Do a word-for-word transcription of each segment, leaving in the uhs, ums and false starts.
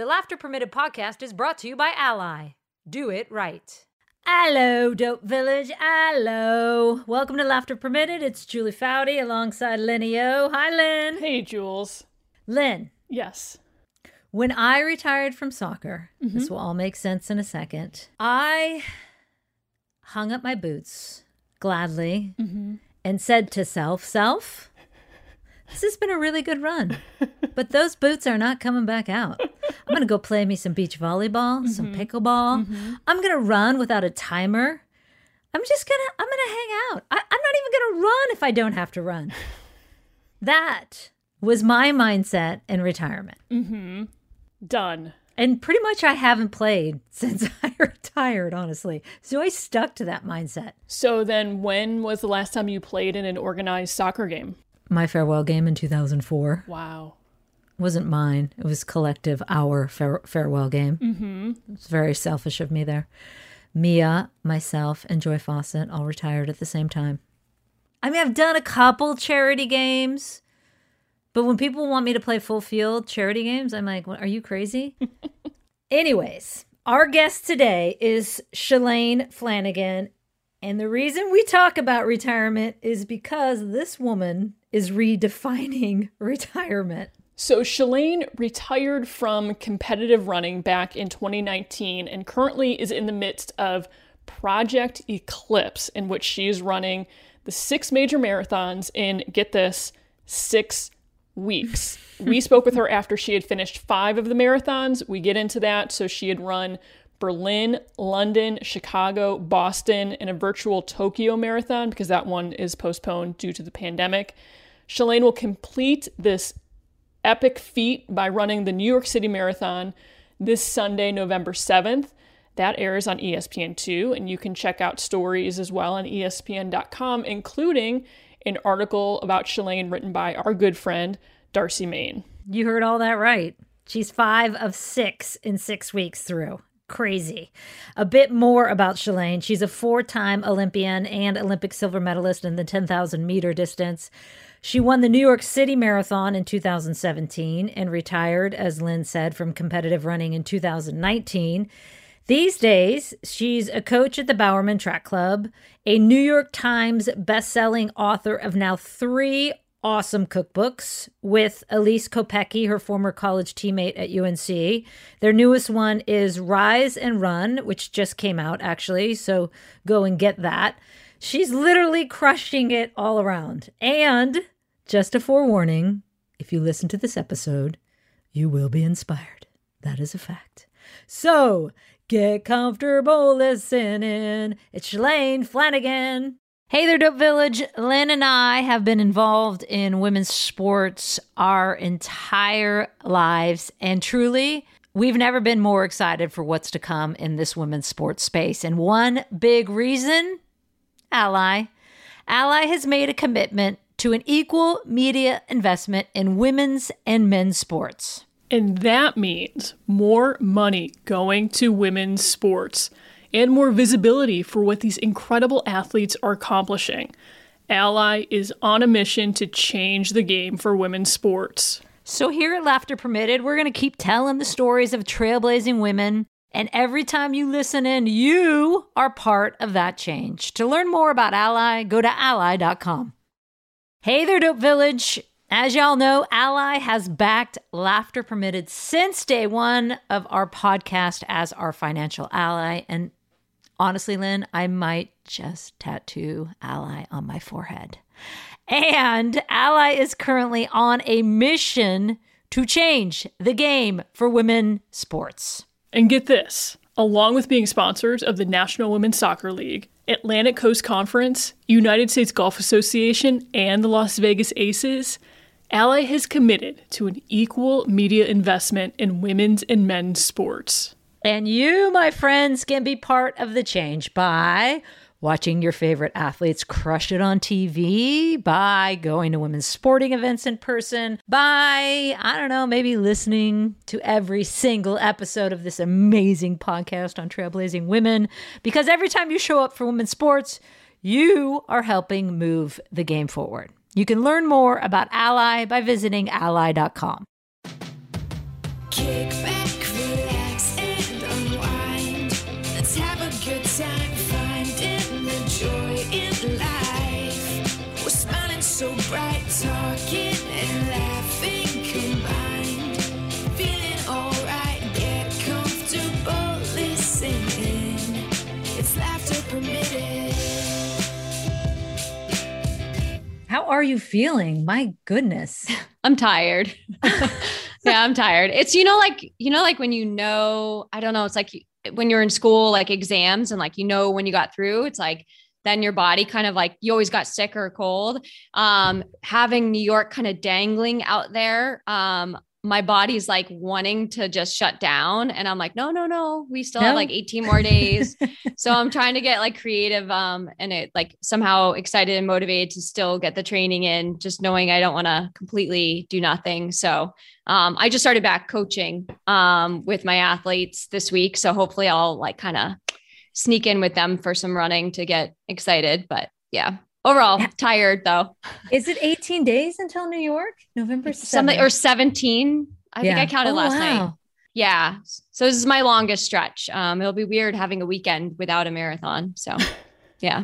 The Laughter Permitted podcast is brought to you by Ally. Do it right. Hello, Dope Village. Hello. Welcome to Laughter Permitted. It's Julie Foudy alongside Lenny O. Hi, Lynn. Hey, Jules. Lynn. Yes. When I retired from soccer, mm-hmm. this will all make sense in a second, I hung up my boots gladly mm-hmm. and said to self, self, this has been a really good run, but those boots are not coming back out. I'm going to go play me some beach volleyball, mm-hmm. some pickleball. Mm-hmm. I'm going to run without a timer. I'm just going to, I'm going to hang out. I, I'm not even going to run if I don't have to run. That was my mindset in retirement. Mm-hmm. Done. And pretty much I haven't played since I retired, honestly. So I stuck to that mindset. So then when was the last time you played in an organized soccer game? My farewell game in two thousand four. Wow. It wasn't mine. It was collective, our fare- farewell game. Mm-hmm. It's very selfish of me there. Mia, myself, and Joy Fawcett all retired at the same time. I mean, I've done a couple charity games, but when people want me to play full field charity games, I'm like, what, are you crazy? Anyways, our guest today is Shalane Flanagan. And the reason we talk about retirement is because this woman is redefining retirement. So Shalane retired from competitive running back in twenty nineteen and currently is in the midst of Project Eclipse, in which she is running the six major marathons in, get this, six weeks. We spoke with her after she had finished five of the marathons. We get into that. So she had run Berlin, London, Chicago, Boston, and a virtual Tokyo marathon because that one is postponed due to the pandemic. Shalane will complete this epic feat by running the New York City Marathon this Sunday, November seventh. That airs on E S P N two, and you can check out stories as well on E S P N dot com, including an article about Shalane written by our good friend, Darcy Main. You heard all that right. She's five of six in six weeks through. Crazy. A bit more about Shalane. She's a four-time Olympian and Olympic silver medalist in the ten thousand meter distance. She won the New York City Marathon in two thousand seventeen and retired, as Lynn said, from competitive running in two thousand nineteen. These days, she's a coach at the Bowerman Track Club, a New York Times best-selling author of now three awesome cookbooks with Elise Kopecky, her former college teammate at U N C. Their newest one is Rise and Run, which just came out, actually, so go and get that. She's literally crushing it all around. And just a forewarning, if you listen to this episode, you will be inspired. That is a fact. So get comfortable listening. It's Shalane Flanagan. Hey there, Dope Village. Lynn and I have been involved in women's sports our entire lives. And truly, we've never been more excited for what's to come in this women's sports space. And one big reason, Ally. Ally has made a commitment to an equal media investment in women's and men's sports. And that means more money going to women's sports and more visibility for what these incredible athletes are accomplishing. Ally is on a mission to change the game for women's sports. So here at Laughter Permitted, we're going to keep telling the stories of trailblazing women. And every time you listen in, you are part of that change. To learn more about Ally, go to ally dot com. Hey there, Dope Village. As y'all know, Ally has backed Laughter Permitted since day one of our podcast as our financial ally. And honestly, Lynn, I might just tattoo Ally on my forehead. And Ally is currently on a mission to change the game for women sports. And get this, along with being sponsors of the National Women's Soccer League, Atlantic Coast Conference, United States Golf Association, and the Las Vegas Aces, Ally has committed to an equal media investment in women's and men's sports. And you, my friends, can be part of the change by watching your favorite athletes crush it on T V, by going to women's sporting events in person, by, I don't know, maybe listening to every single episode of this amazing podcast on trailblazing women. Because every time you show up for women's sports, you are helping move the game forward. You can learn more about Ally by visiting ally dot com. Kick back, alright. Get comfortable listening. It's laughter permitted. How are you feeling? My goodness. I'm tired. Yeah, I'm tired. It's, you know, like, you know, like when you know, I don't know, it's like when you're in school, like exams and like, you know, when you got through, it's like, then your body kind of like, you always got sick or cold. Um, having New York kind of dangling out there. Um, my body's like wanting to just shut down. And I'm like, no, no, no, we still No. have like eighteen more days. So I'm trying to get like creative, um, and it like somehow excited and motivated to still get the training in, just knowing I don't want to completely do nothing. So, um, I just started back coaching, um, with my athletes this week. So hopefully I'll like kind of sneak in with them for some running to get excited, but yeah. Overall, tired though. Is it eighteen days until New York? November seventh? Something or seventeen. I Yeah. think I counted Oh, last wow. night. Yeah. So this is my longest stretch. Um, it'll be weird having a weekend without a marathon. So yeah.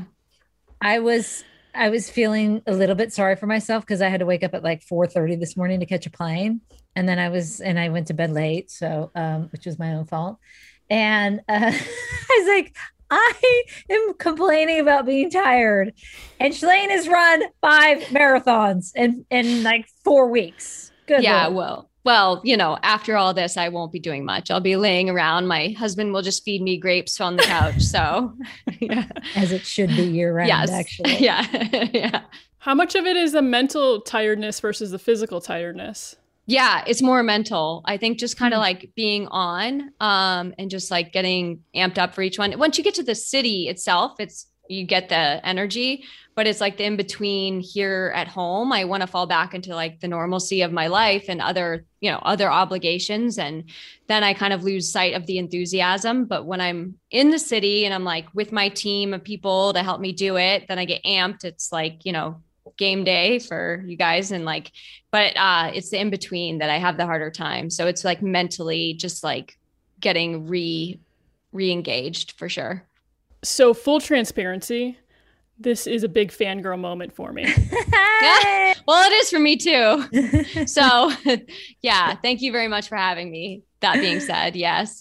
I was I was feeling a little bit sorry for myself because I had to wake up at like four thirty this morning to catch a plane. And then I was and I went to bed late, so um, which was my own fault. And uh, I was like, I am complaining about being tired. And Shalane has run five marathons in, in like four weeks. Good Yeah. Lord. Well, well, you know, after all this, I won't be doing much. I'll be laying around. My husband will just feed me grapes on the couch. So yeah. As it should be year round, Yes. actually. Yeah. Yeah. How much of it is the mental tiredness versus the physical tiredness? Yeah, it's more mental. I think just kind of Hmm. like being on, um, and just like getting amped up for each one. Once you get to the city itself, it's, you get the energy, but it's like the in between here at home. I want to fall back into like the normalcy of my life and other, you know, other obligations. And then I kind of lose sight of the enthusiasm. But when I'm in the city and I'm like with my team of people to help me do it, then I get amped. It's like, you know, game day for you guys. And like, but uh, it's the in-between that I have the harder time. So it's like mentally just like getting re re-engaged for sure. So full transparency, this is a big fangirl moment for me. Yeah. Well, it is for me too. So yeah, thank you very much for having me. That being said, yes.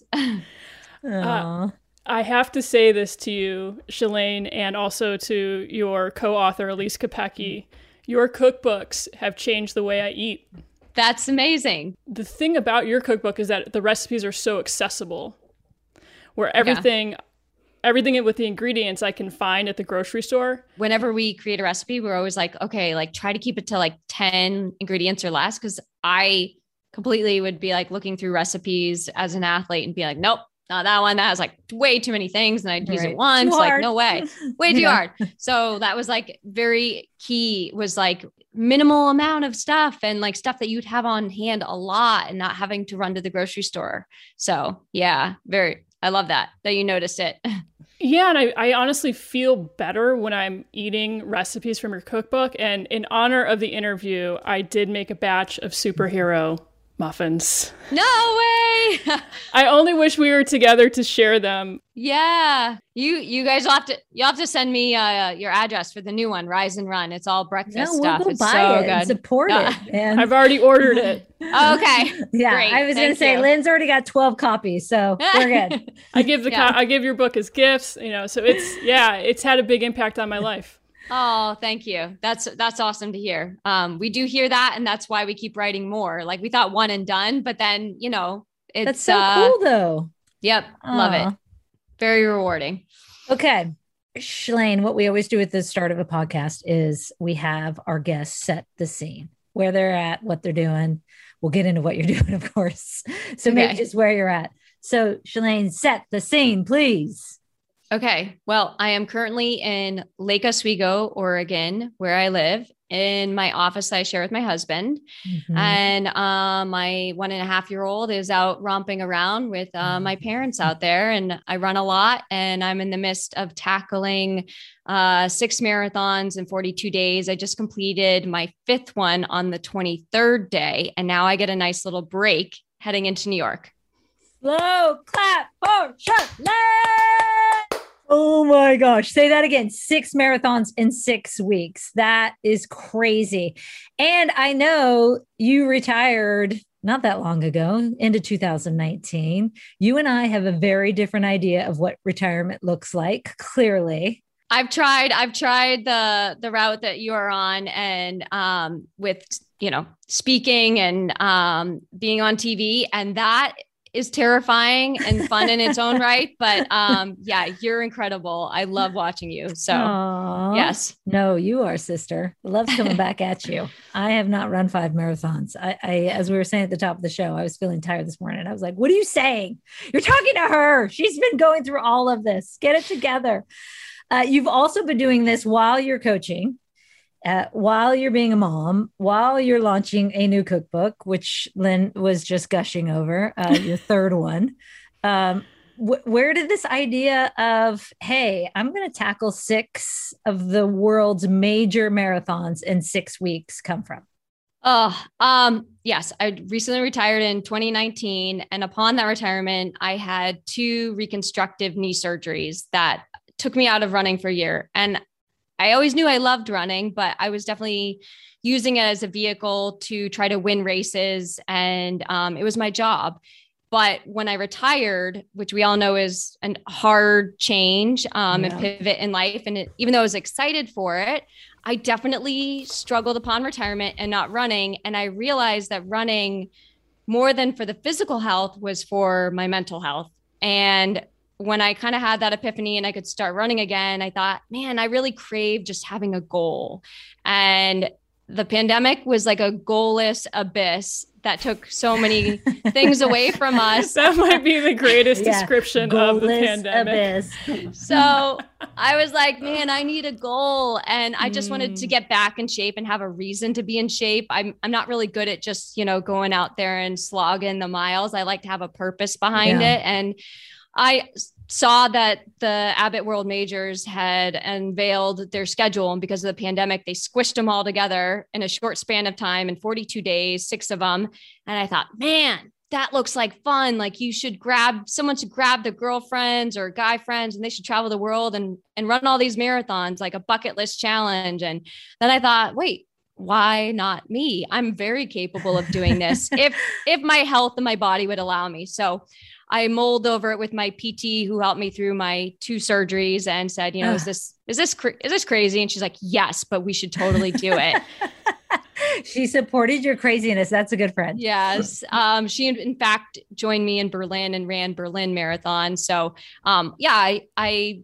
Aw. I have to say this to you, Shalane, and also to your co-author, Elise Kopecky. Your cookbooks have changed the way I eat. That's amazing. The thing about your cookbook is that the recipes are so accessible, where everything, yeah. everything with the ingredients I can find at the grocery store. Whenever we create a recipe, we're always like, okay, like try to keep it to like ten ingredients or less. Cause I completely would be like looking through recipes as an athlete and be like, nope, not that one. That has like way too many things. And I'd use Right. it once, Too like hard. no way, way too Yeah. hard. So that was like very key, was like minimal amount of stuff and like stuff that you'd have on hand a lot and not having to run to the grocery store. So yeah, very, I love that, that you noticed it. Yeah. And I, I honestly feel better when I'm eating recipes from your cookbook. And in honor of the interview, I did make a batch of superhero muffins. No way. I only wish we were together to share them. Yeah. You, you guys will have to, you'll have to send me uh, your address for the new one, Rise and Run. It's all breakfast No, we'll stuff. go It's buy so it good. and support Yeah. it. And I've already ordered it. Okay. yeah, Great. I was going to Thank say, you. Lynn's already got twelve copies, so we're good. I give the Yeah. co- I give your book as gifts, you know, so it's, yeah, it's had a big impact on my life. Oh, thank you. That's, that's awesome to hear. Um, we do hear that. And that's why we keep writing more. Like we thought one and done, but then, you know, it's That's so uh, cool, though. Yep. Love Aw. it. Very rewarding. Okay. Shalane, what we always do at the start of a podcast is we have our guests set the scene, where they're at, what they're doing. We'll get into what you're doing, of course. So maybe Okay. just where you're at. So Shalane, set the scene, please. Okay. Well, I am currently in Lake Oswego, Oregon, where I live, in my office that I share with my husband. Mhm. And uh, my one and a half year old is out romping around with uh, my parents out there. And I run a lot, and I'm in the midst of tackling uh, six marathons in forty-two days. I just completed my fifth one on the twenty-third day. And now I get a nice little break heading into New York. Slow clap for Shalane. Oh my gosh. Say that again. Six marathons in six weeks. That is crazy. And I know you retired not that long ago, into two thousand nineteen. You and I have a very different idea of what retirement looks like, clearly. I've tried, I've tried the the route that you are on, and um, with, you know, speaking and um, being on T V, and that is terrifying and fun in its own right. But um, yeah, you're incredible. I love watching you. So Aww. Yes. No, you are, sister. Love's coming back at you. I have not run five marathons. I, I, as we were saying at the top of the show, I was feeling tired this morning. I was like, what are you saying? You're talking to her. She's been going through all of this. Get it together. Uh, you've also been doing this while you're coaching, uh, while you're being a mom, while you're launching a new cookbook, which Lynn was just gushing over, uh, your third one. Um, wh- where did this idea of, hey, I'm going to tackle six of the world's major marathons in six weeks come from? Oh, um, yes. I recently retired in twenty nineteen. And upon that retirement, I had two reconstructive knee surgeries that took me out of running for a year. And I always knew I loved running, but I was definitely using it as a vehicle to try to win races. And um, it was my job. But when I retired, which we all know is a hard change um, Yeah. and pivot in life, and it, even though I was excited for it, I definitely struggled upon retirement and not running. And I realized that running, more than for the physical health, was for my mental health. And when I kind of had that epiphany and I could start running again, I thought, man, I really crave just having a goal. And the pandemic was like a goalless abyss that took so many things away from us. That might be the greatest Yeah. description of the Goalless pandemic. abyss. So I was like, man, I need a goal. And I just wanted Mm. to get back in shape and have a reason to be in shape. I'm I'm not really good at just, you know, going out there and slogging the miles. I like to have a purpose behind Yeah. it. And I saw that the Abbott World Majors had unveiled their schedule, and because of the pandemic, they squished them all together in a short span of time in forty-two days, six of them. And I thought, man, that looks like fun. Like you should grab someone to grab the girlfriends or guy friends, and they should travel the world and, and run all these marathons, like a bucket list challenge. And then I thought, wait, why not me? I'm very capable of doing this if, if my health and my body would allow me. So I mulled over it with my P T, who helped me through my two surgeries, and said, you know, Ugh. is this, is this, cra- is this crazy? And she's like, yes, but we should totally do it. She supported your craziness. That's a good friend. Yes. Um, she, in in fact, joined me in Berlin and ran Berlin Marathon. So, um, yeah, I, I,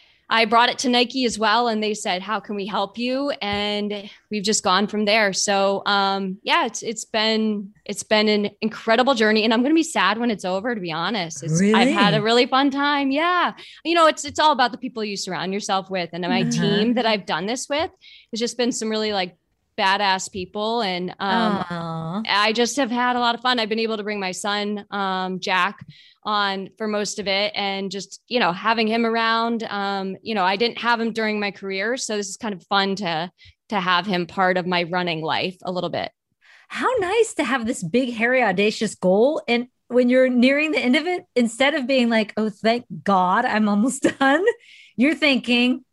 I brought it to Nike as well. And they said, how can we help you? And we've just gone from there. So, um, yeah, it's, it's been, it's been an incredible journey, and I'm going to be sad when it's over, to be honest. It's, I've had Really? a really fun time. Yeah. You know, it's, it's all about the people you surround yourself with. And my Mhm. team that I've done this with has just been some really like badass people. And, um, Aw. I just have had a lot of fun. I've been able to bring my son, um, Jack, on for most of it, and just, you know, having him around. Um, you know, I didn't have him during my career, so this is kind of fun to to have him part of my running life a little bit. How nice to have this big, hairy, audacious goal. And when you're nearing the end of it, instead of being like, oh, thank God I'm almost done, you're thinking,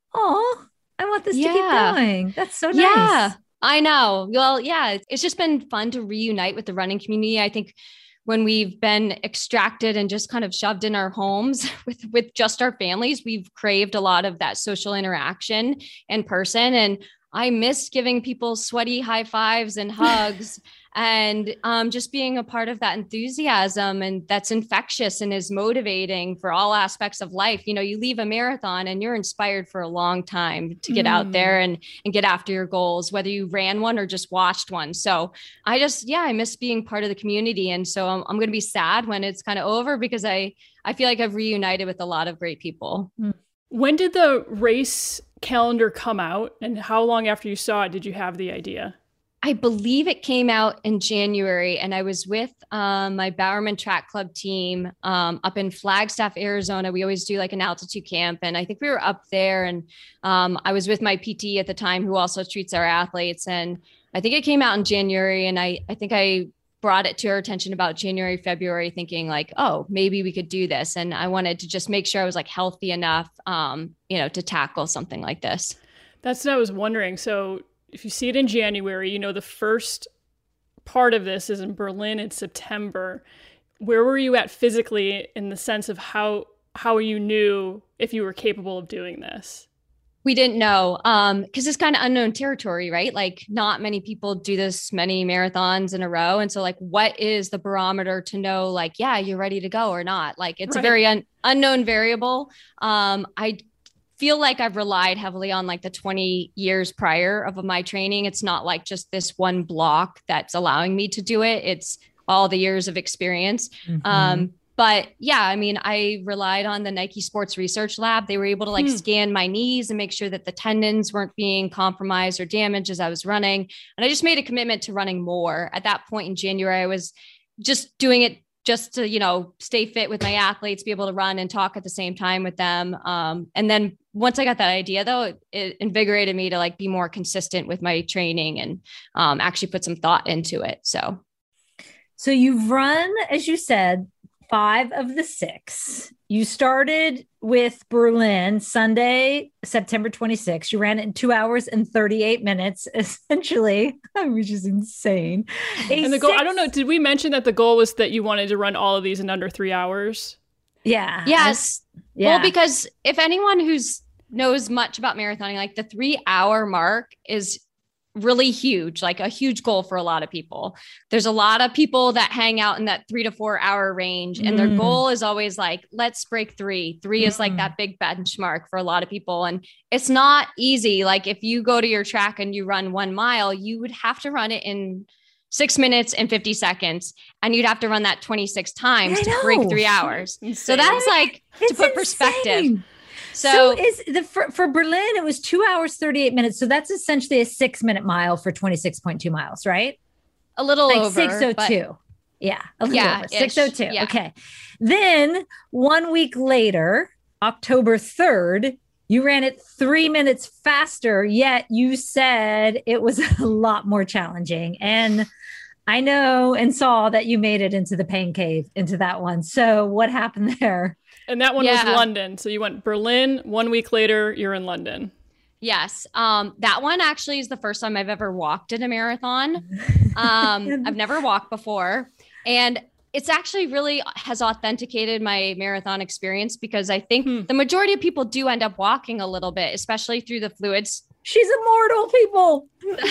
oh, I want this to keep Yeah. going. That's so nice. Yeah, I know. Well, yeah, it's just been fun to reunite with the running community. I think when we've been extracted and just kind of shoved in our homes with, with just our families, we've craved a lot of that social interaction in person. And I miss giving people sweaty high fives and hugs and um, just being a part of that enthusiasm. And that's infectious and is motivating for all aspects of life. You know, you leave a marathon and you're inspired for a long time to get Mm. out there and, and get after your goals, whether you ran one or just watched one. So I just, yeah, I miss being part of the community. And so I'm, I'm going to be sad when it's kind of over, because I, I feel like I've reunited with a lot of great people. When did the race calendar come out, and how long after you saw it did you have the idea? I believe it came out in January, and I was with um, my Bowerman Track Club team um, up in Flagstaff, Arizona. We always do like an altitude camp, and I think we were up there, and um, I was with my P T at the time, who also treats our athletes. And I think it came out in January, and I, I think I brought it to her attention about January, February, thinking like, oh, maybe we could do this. And I wanted to just make sure I was like healthy enough, um, you know, to tackle something like this. That's what I was wondering. So if you see it in January, you know, the first part of this is in Berlin in September. Where were you at physically in the sense of how how you knew if you were capable of doing this? We didn't know um, because it's kind of unknown territory, right? Like not many people do this many marathons in a row. And so like, what is the barometer to know like, yeah, you're ready to go or not? Like it's right. a very un- unknown variable. Um, I feel like I've relied heavily on like the twenty years prior of my training. It's not like just this one block that's allowing me to do it. It's all the years of experience. Mm-hmm. Um, But yeah, I mean, I relied on the Nike Sports Research Lab. They were able to like hmm. scan my knees and make sure that the tendons weren't being compromised or damaged as I was running. And I just made a commitment to running more. At that point in January, I was just doing it just to, you know, stay fit with my athletes, be able to run and talk at the same time with them. Um, and then once I got that idea, though, it, it invigorated me to like be more consistent with my training and um, actually put some thought into it. So, so you've run, as you said, five of the six. You started with Berlin Sunday, September twenty-sixth. You ran it in two hours and thirty-eight minutes, essentially, which is insane. A and the goal, six- I don't know, did we mention that the goal was that you wanted to run all of these in under three hours? Yeah. Yes. Yeah. Well, because if anyone who's knows much about marathoning, like the three hour mark is really huge, like a huge goal for a lot of people. There's a lot of people that hang out in that three to four hour range. And mm. their goal is always like, let's break three. Three mm. is like that big benchmark for a lot of people. And it's not easy. Like if you go to your track and you run one mile, you would have to run it in six minutes and fifty seconds. And you'd have to run that twenty-six times to break three hours. So that's like it's to put insane. perspective. So, so is the for, for Berlin, it was two hours, thirty-eight minutes. So that's essentially a six minute mile for twenty-six point two miles, right? A little like over. six oh two. Yeah. A little yeah, over. six oh two. Yeah. Okay. Then one week later, October third, you ran it three minutes faster, yet you said it was a lot more challenging. And I know and saw that you made it into the pain cave, into that one. So what happened there? And that one yeah. was London. So you went Berlin. One week later, you're in London. Yes. Um, that one actually is the first time I've ever walked in a marathon. Um, I've never walked before. And it's actually really has authenticated my marathon experience because I think hmm. the majority of people do end up walking a little bit, especially through the fluids. She's immortal, people.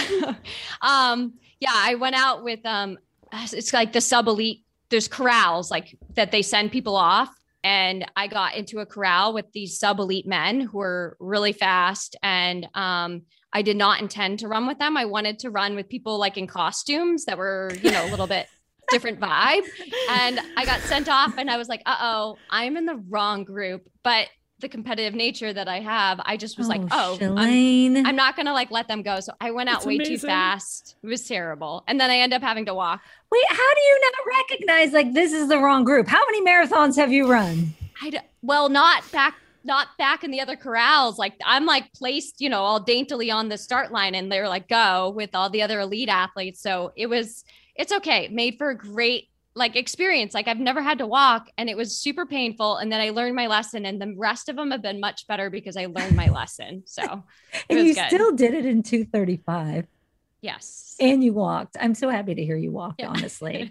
um, yeah, I went out with, um, it's like the sub elite, there's corrals like that they send people off. And I got into a corral with these sub elite men who were really fast. And um, I did not intend to run with them. I wanted to run with people like in costumes that were, you know, a little bit different vibe. And I got sent off and I was like, uh oh, I'm in the wrong group. But the competitive nature that I have, I just was oh, like, oh, I'm, I'm not going to like let them go. So I went out That's way amazing. too fast. It was terrible. And then I ended up having to walk. Wait, how do you not recognize like this is the wrong group? How many marathons have you run? I d- well, not back, not back in the other corrals. Like I'm like placed, you know, all daintily on the start line and they were like, go with all the other elite athletes. So it was, it's okay. Made for a great like experience. Like I've never had to walk and it was super painful. And then I learned my lesson and the rest of them have been much better because I learned my lesson. So it and was you good. Still did it in two thirty-five. Yes. And you walked. I'm so happy to hear you walk, yeah. honestly.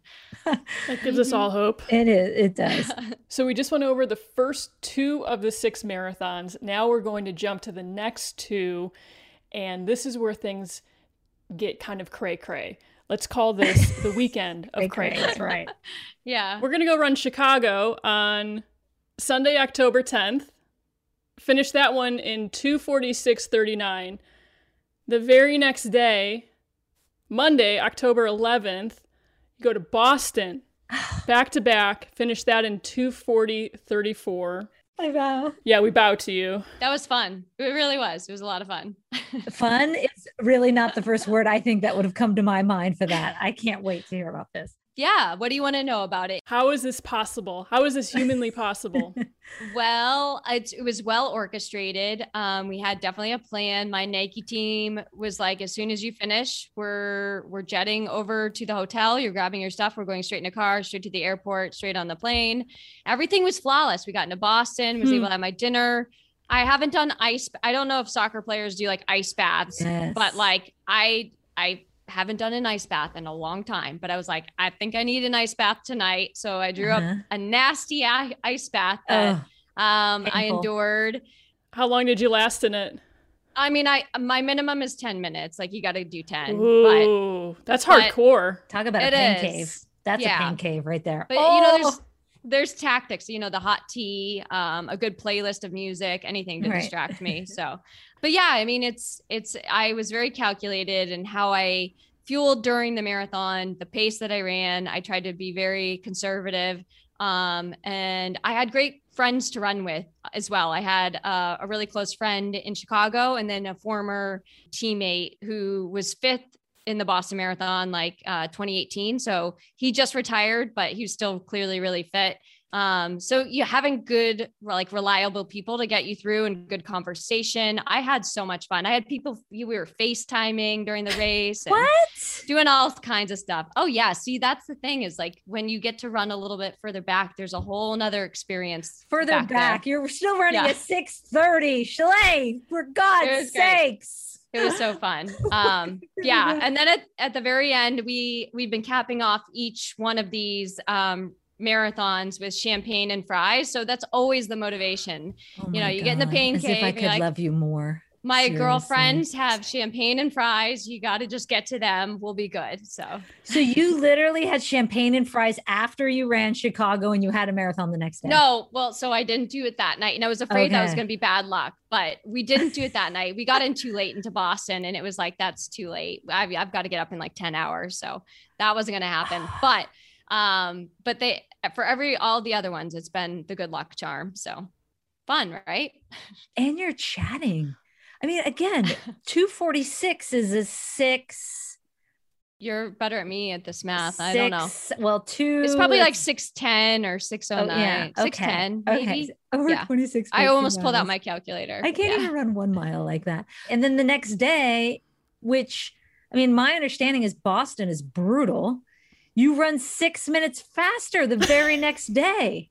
That gives us all hope. It is. It does. So we just went over the first two of the six marathons. Now we're going to jump to the next two. And this is where things get kind of cray cray. Let's call this the weekend of cray cray. That's right. Yeah. We're going to go run Chicago on Sunday, October tenth. Finish that one in two forty-six thirty-nine. The very next day, Monday, October eleventh, you go to Boston, back to back, finish that in two forty thirty-four. I bow. Yeah, we bow to you. That was fun. It really was. It was a lot of fun. Fun is really not the first word I think that would have come to my mind for that. I can't wait to hear about this. Yeah. What do you want to know about it? How is this possible? How is this humanly possible? Well, it, it was well orchestrated. Um, we had definitely a plan. My Nike team was like, as soon as you finish, we're we're jetting over to the hotel. You're grabbing your stuff. We're going straight in a car, straight to the airport, straight on the plane. Everything was flawless. We got into Boston, was hmm. able to have my dinner. I haven't done ice. I don't know if soccer players do like ice baths, yes. but like I, I haven't done an ice bath in a long time, but I was like, I think I need an ice bath tonight. So I drew Uh-huh. up a nasty i- ice bath that um, I painful. endured. How long did you last in it? I mean, I my minimum is ten minutes. Like you got to do ten. Ooh, that's but- hardcore. Talk about a It pain is. cave. That's Yeah. a pain cave right there. But oh! you know, there's there's tactics. You know, the hot tea, um, a good playlist of music, anything to Right. distract me. So, but yeah, I mean, it's it's. I was very calculated in how I fueled during the marathon, the pace that I ran. I tried to be very conservative, um, and I had great friends to run with as well. I had uh, a really close friend in Chicago, and then a former teammate who was fifth in the Boston Marathon, like uh, twenty eighteen. So he just retired, but he was still clearly really fit. Um, so yeah, having good, like reliable people to get you through and good conversation. I had so much fun. I had people, we were FaceTiming during the race. And What? doing all kinds of stuff. Oh yeah. See, that's the thing is like when you get to run a little bit further back, there's a whole nother experience. Further back, back there. you're still running Yeah. at six thirty. Chalet, for It God's was great. sakes. It was so fun. Um, yeah. And then at, at the very end, we, we've been capping off each one of these, um, marathons with champagne and fries. So that's always the motivation. Oh You know, my you get in the God. pain As cave, if I you're could like, love you more. my Seriously. girlfriends have champagne and fries. You got to just get to them. We'll be good. So So you literally had champagne and fries after you ran Chicago and you had a marathon the next day. no, well, so I didn't do it that night and I was afraid that was Okay. going to be bad luck, but we didn't do it that night. We got in too late into Boston and it was like, that's too late. I've, I've got to get up in like ten hours. So that wasn't going to happen, but, um, but they, for every, all the other ones, it's been the good luck charm. So fun, right? And you're chatting. I mean, again, two forty-six is a six. You're better at me at this math. I don't know. six- Well, two. It's probably like is- six ten or six oh oh, yeah. nine, six ten, Okay. maybe. Okay. Over Yeah. twenty-six. I almost pulled out miles. my calculator. I can't Yeah. even run one mile like that. And then the next day, which I mean, my understanding is Boston is brutal. You run six minutes faster the very next day.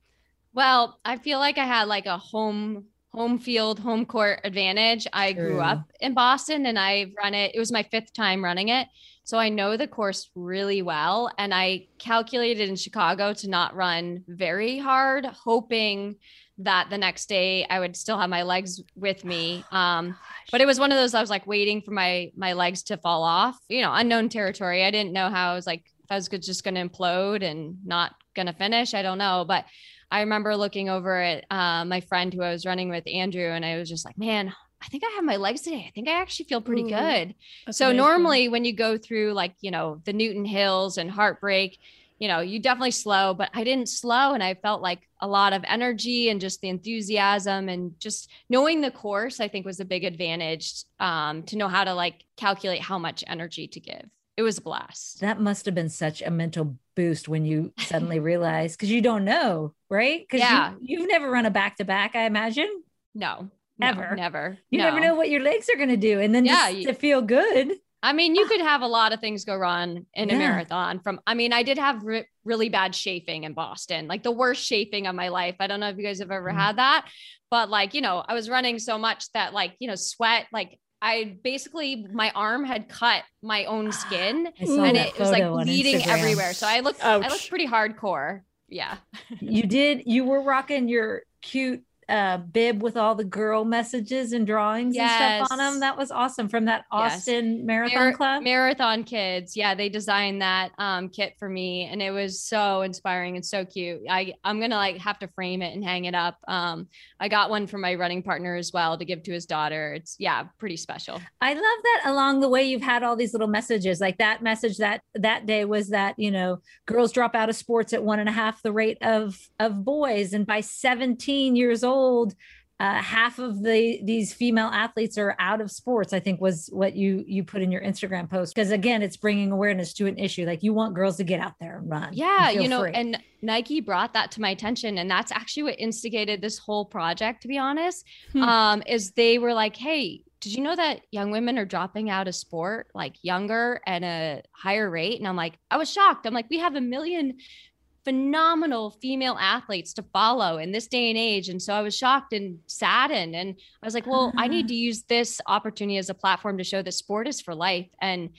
Well, I feel like I had like a home home field, home court advantage. I True. grew up in Boston and I've run it. It was my fifth time running it. So I know the course really well. And I calculated in Chicago to not run very hard, hoping that the next day I would still have my legs with me. Um, but it was one of those, I was like waiting for my, my legs to fall off, you know, unknown territory. I didn't know how I was like, if I was just going to implode and not going to finish. I don't know. But I remember looking over at uh, my friend who I was running with, Andrew, and I was just like, man, I think I have my legs today. I think I actually feel pretty Ooh, good. That's So amazing. normally when you go through like, you know, the Newton Hills and Heartbreak, you know, you definitely slow, but I didn't slow. And I felt like a lot of energy and just the enthusiasm and just knowing the course, I think was a big advantage um, to know how to like calculate how much energy to give. It was a blast. That must have been such a mental boost when you suddenly realize, because you don't know, right? Because Yeah. you, you've never run a back to back, I imagine. No, no, Ever. never. You no. never know what your legs are going to do. And then Yeah, just you- to feel good. I mean, you could have a lot of things go wrong in a Yeah. marathon from, I mean, I did have re- really bad chafing in Boston, like the worst chafing of my life. I don't know if you guys have ever Mm. had that, but like, you know, I was running so much that like, you know, sweat, like I basically, my arm had cut my own skin I saw and that it was like photo on bleeding Instagram. everywhere. So I looked, I Ouch. looked pretty hardcore. Yeah. You did, you were rocking your cute uh, bib with all the girl messages and drawings and stuff on Yes. them. That was awesome from that Yes. Austin Marathon Mar- Club. Marathon Kids. Yeah, they designed that um, kit for me and it was so inspiring and so cute. I, I'm going to like have to frame it and hang it up. Um, I got one for my running partner as well to give to his daughter. It's yeah, pretty special. I love that along the way you've had all these little messages. Like that message that that day was that, you know, girls drop out of sports at one and a half the rate of of boys. And by seventeen years old, uh, half of the these female athletes are out of sports, I think was what you you put in your Instagram post. Because again, it's bringing awareness to an issue. Like you want girls to get out there and run. Yeah, and feel you know, free. and Nike brought that to my attention. And that's actually what instigated this whole project, to be honest. Hmm. Um, is they were like, hey, did you know that young women are dropping out of sport like younger at a higher rate? And I'm like, I was shocked. I'm like, we have a million phenomenal female athletes to follow in this day and age. And so I was shocked and saddened. And I was like, well, I need to use this opportunity as a platform to show that sport is for life. And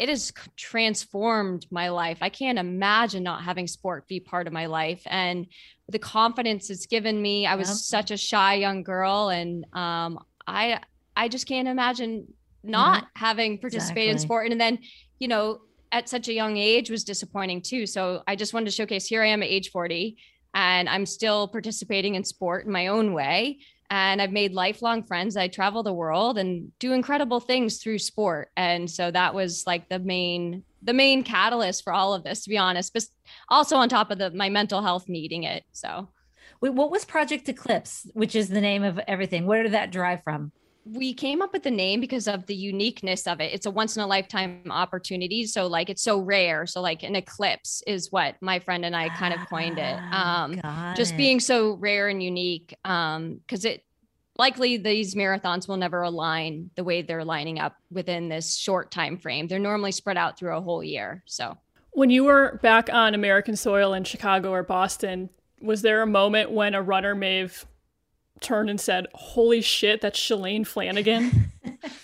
it has transformed my life. I can't imagine not having sport be part of my life, and the confidence it's given me. I was Yep. such a shy young girl, and um, I I just can't imagine not Yeah, having participated in exactly. sport. And then, you know, at such a young age was disappointing too. So I just wanted to showcase, here I am at age forty, and I'm still participating in sport in my own way. And I've made lifelong friends. I travel the world and do incredible things through sport. And so that was like the main, the main catalyst for all of this, to be honest, but also on top of the, my mental health needing it. So Wait, what was Project Eclipse, which is the name of everything? Where did that derive from? we came up with the name because of the uniqueness of it. It's a once in a lifetime opportunity. So like, it's so rare. So like an eclipse is what my friend and I kind of coined it. Ah, Um, got just it. being so rare and unique. Um, cause it likely these marathons will never align the way they're lining up within this short time frame. They're normally spread out through a whole year. So When you were back on American soil in Chicago or Boston, was there a moment when a runner may have turned and said, "Holy shit, that's Shalane Flanagan"?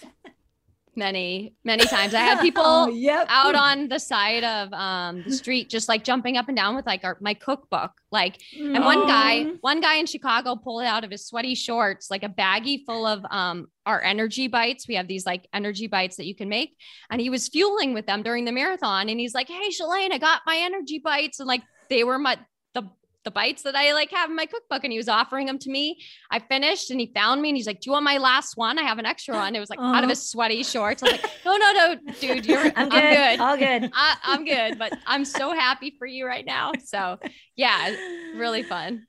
many, many times I had people Oh, yep. out on the side of um, the street, just like jumping up and down with like our, my cookbook. Like, and one guy, Mm. one guy in Chicago pulled out of his sweaty shorts, like a baggie full of um, our energy bites. We have these like energy bites that you can make. And he was fueling with them during the marathon. And he's like, "Hey, Shalane, I got my energy bites." And like, they were my, the, the bites that I like have in my cookbook. And he was offering them to me. I finished and he found me and he's like, "Do you want my last one? I have an extra one." It was like out of Aw. his sweaty shorts. I was like, "No, no, no, dude, you're, I'm good. All good. I, I'm good, but I'm so happy for you right now." So yeah, really fun.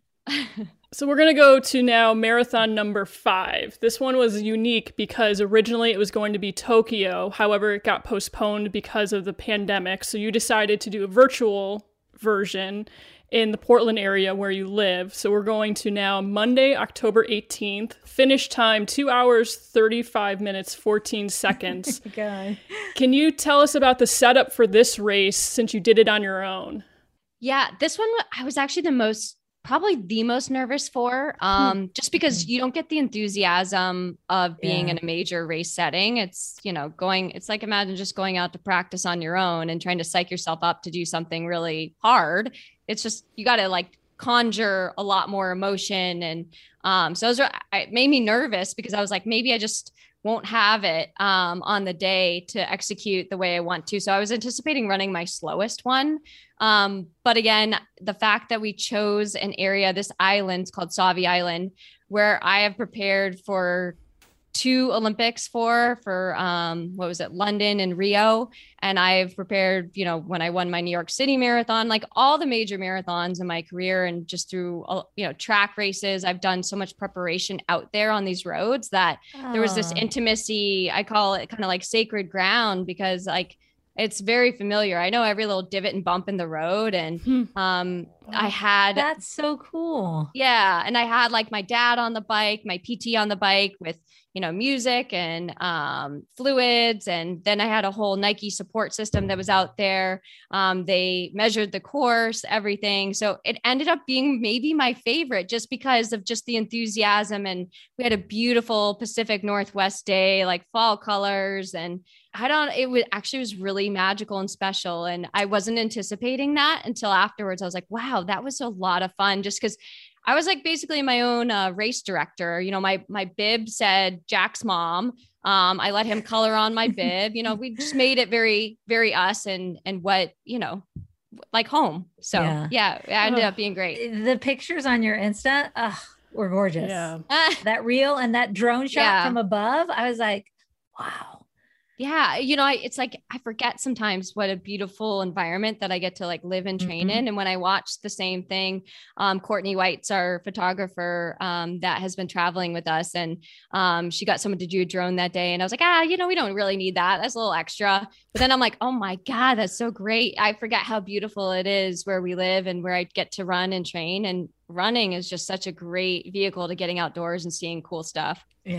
So we're going to go to now marathon number five. This one was unique because originally it was going to be Tokyo. However, it got postponed because of the pandemic. So you decided to do a virtual version in the Portland area where you live. So we're going to now Monday, October eighteenth, finish time two hours, thirty-five minutes, fourteen seconds. God. Can you tell us about the setup for this race since you did it on your own? Yeah, this one I was actually the most, probably the most nervous for, um, just because you don't get the enthusiasm of being Yeah. in a major race setting. It's, you know, going, it's like, imagine just going out to practice on your own and trying to psych yourself up to do something really hard. It's just, you got to like conjure a lot more emotion. And um, so those are, it made me nervous because I was like, maybe I just won't have it um, on the day to execute the way I want to. So I was anticipating running my slowest one. Um, but again, the fact that we chose an area, this island called Savi Island, where I have prepared for two Olympics for, for, um, what was it? London and Rio. And I've prepared, you know, when I won my New York City marathon, like all the major marathons in my career and just through, you know, track races, I've done so much preparation out there on these roads that there was this Oh. intimacy. I call it kind of like sacred ground because like, it's very familiar. I know every little divot and bump in the road. And Hmm. um, I had, That's so cool. yeah. And I had like my dad on the bike, my P T on the bike with, you know, music and um, fluids. And then I had a whole Nike support system that was out there. Um, they measured the course, everything. So it ended up being maybe my favorite just because of just the enthusiasm. And we had a beautiful Pacific Northwest day, like fall colors. And I don't, it was actually was really magical and special. And I wasn't anticipating that until afterwards. I was like, wow, that was a lot of fun just because I was like basically my own uh, race director. You know, my, my bib said Jack's mom. Um, I let him color on my bib. You know, we just made it very, very us and, and what, you know, like home. So Yeah. yeah, it ended Ugh. up being great. The pictures on your Insta ugh, were gorgeous. Yeah. That reel and that drone shot Yeah. from above, I was like, wow. Yeah, you know, I, it's like I forget sometimes what a beautiful environment that I get to like live and train Mhm. in. And when I watch the same thing, um, Courtney White's our photographer um, that has been traveling with us, and um, she got someone to do a drone that day, and I was like, ah, you know, we don't really need that. That's a little extra. But then I'm like, oh my God, that's so great. I forget how beautiful it is where we live and where I get to run and train. And running is just such a great vehicle to getting outdoors and seeing cool stuff. Yeah.